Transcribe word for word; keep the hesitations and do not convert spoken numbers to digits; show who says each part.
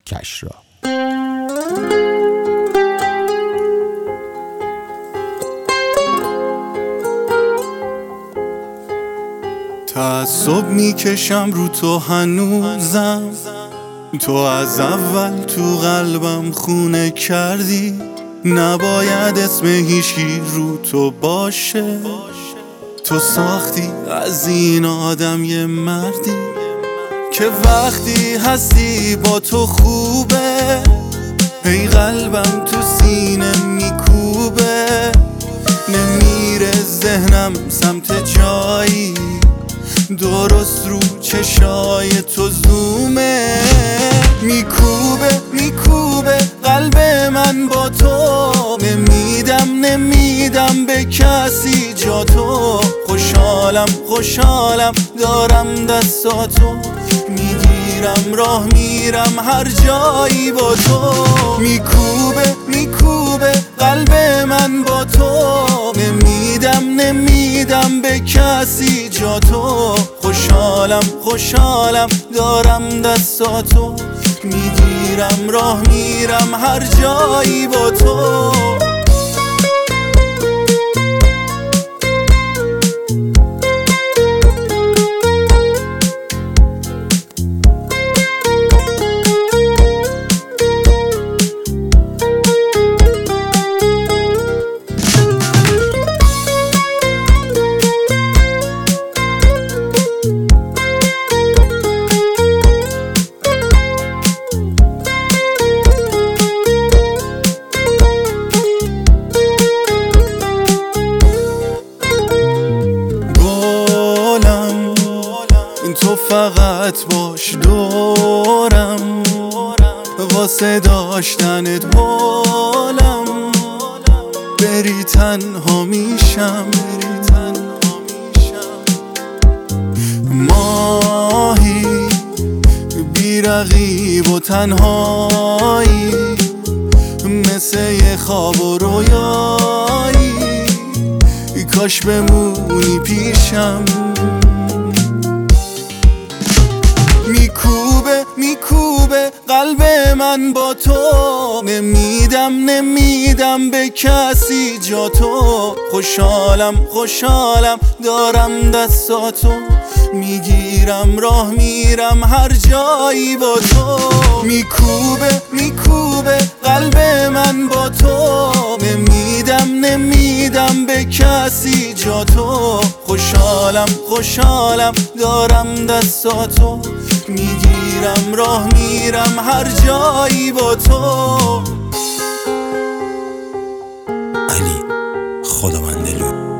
Speaker 1: کشرا.
Speaker 2: تعصب میکشم رو تو هنوزم، تو از اول تو قلبم خونه کردی. نباید اسم هیچی رو تو باشه، تو ساختی از این آدم یه مردی که وقتی هستی با تو خوبه. ای قلبم تو سینه میکوبه، نمیره ذهنم سمت جایی، درست رو چشای تو زومه. میکوبه میکوبه قلب من با تو، نمیدم نمیدم به کسی جا تو. خوشحالم خوشحالم دارم دستاتو، میگیرم راه میرم هر جایی با تو. میکوبه میکوبه قلب من با تو، نمیدم نمیدم به کسی جا تو. خوشحالم خوشحالم دارم دستاتو، میگیرم راه میرم هر جایی با تو. تو فقط باش دورم، واسه داشتنت بالم. بری تنها میشم، ماهی بی رقیب و تنهایی، مثل یه خواب و رویایی. کاش بمونی پیشم. میکوبه میکوبه قلب من با تو، نمیدم نمیدم به کسی جا تو. خوشحالم خوشحالم دارم دستاتو، میگیرم راه میرم هر جایی با تو. میکوبه میکوبه قلب من با تو، نمیدم نمیدم به کسی جا تو. خوشحالم خوشحالم دارم دستاتو، میگیرم راه میرم هر جایی با تو.
Speaker 1: علی خداوندلو.